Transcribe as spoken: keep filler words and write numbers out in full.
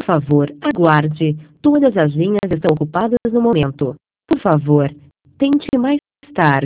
Por favor, aguarde. Todas as linhas estão ocupadas no momento. Por favor, tente mais tarde.